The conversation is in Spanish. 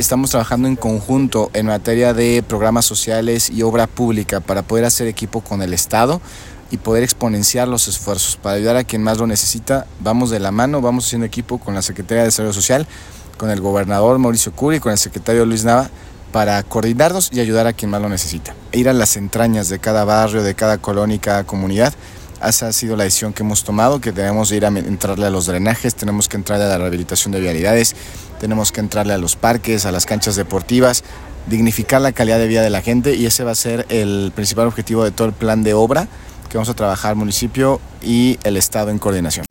estamos trabajando en conjunto en materia de programas sociales y obra pública para poder hacer equipo con el Estado y poder exponenciar los esfuerzos para ayudar a quien más lo necesita. Vamos de la mano, vamos haciendo equipo con la Secretaría de Desarrollo Social, con el gobernador Mauricio Curi, con el secretario Luis Nava, para coordinarnos y ayudar a quien más lo necesita. Ir a las entrañas de cada barrio, de cada colonia y cada comunidad. Esa ha sido la decisión que hemos tomado, que debemos ir a entrarle a los drenajes, tenemos que entrarle a la rehabilitación de vialidades, tenemos que entrarle a los parques, a las canchas deportivas, dignificar la calidad de vida de la gente, y ese va a ser el principal objetivo de todo el plan de obra que vamos a trabajar municipio y el Estado en coordinación.